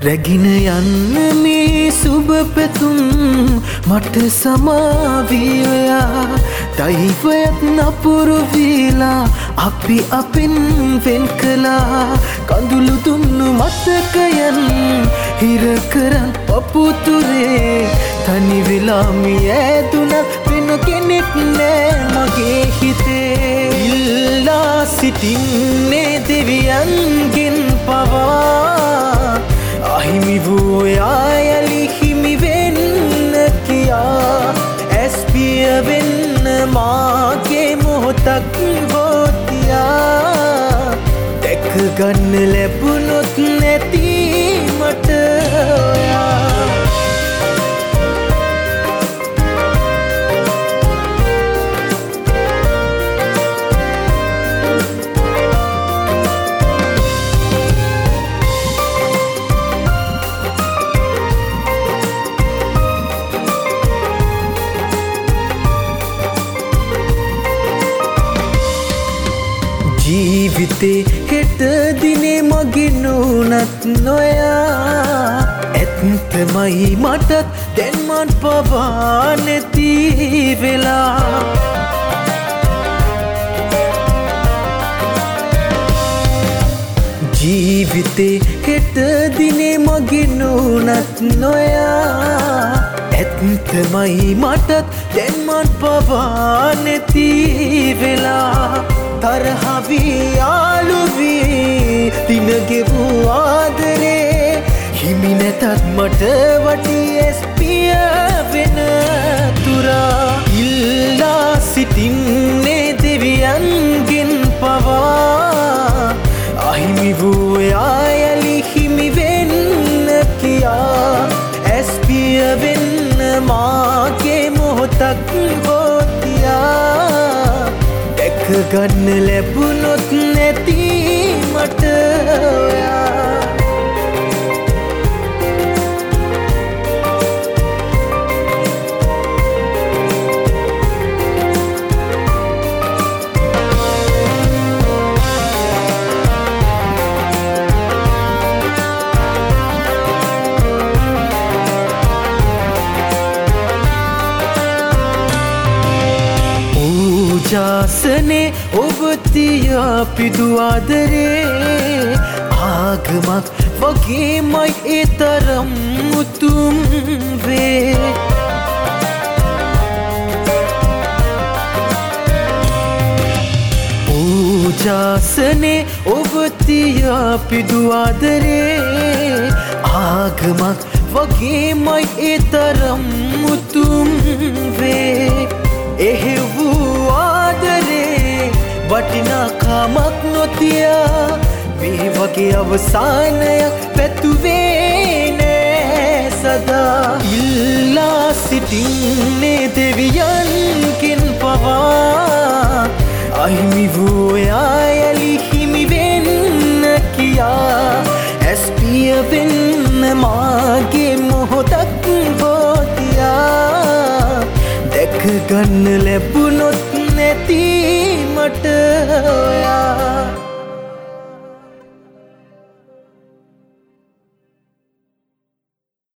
රැගෙන යන්න මේ සුබ පැතුම් මට සමාවියයා දෛවයත් නපුරු වීලා අපි අපෙන් වෙන් කළා කඳුළු දුන්නු මතකයන් හිර කරන් පපුතුරේ තනි වෙලා මියැදුනත් වෙන කෙනෙක් නෑ මගේ හිතේ ඉල්ලා සිටින්නේ දෙවියන්ගෙන් පවා අහිමි වූ යායලි හිමි වෙන්න කියා ඇස්පිය වෙන්න මාගේ මොහොතක් හොතියා දැක ගන්න ලැබුණොත් නැති මට ඔයා ජීවිතේ හෙට දිනේ මගේ නුනත් නොයා ඇත්තමයි මටත් දැන් මන් පවා නැති වෙලා ජීවිතේ හෙට දිනේ මගේ නුනත් නොයා ඇත්තමයි මටත් දැන් මන් පවා නැති වෙලා තරහවී යාළුවී දිනගෙවූ ආදරේ හිමි නැතත් මට වටි ඇස්පිය වෙන තුරා ඉල්ලා සිටින්නේ දෙවියන්ගෙන් පවා අහිමි වූ යායලි හිමි වෙන්න කියා ඇස්පිය වෙන්න මාගේ මොහොතක් හොතියා ගන්න ලැබුණොත් නැති මට ඔයා ජාසනේ ඔබතියා පිදු ආදරේ ආගමක් වගේමයි ඒ තරම් උතුම් වේ ජාසනේ ඔබතියා පිදු ආදරේ ආගමක් වගේමයි ඒ තරම් උතුම් වේ එහෙවූ ආදරේ වටිනාකමක් නොතියා මේ වගේ අවසානයක් පැතුවේ නෑ සදා ඉල්ලා සිටින්නේ දෙවියන්ගෙන් පවා අහිමි වූ යායලි හිමි වෙන්න කියා ඇස්පිය වෙන්න මාගේ මොහොතක් හොතියා දැක ගන්න ලැබුණොත් නැති මට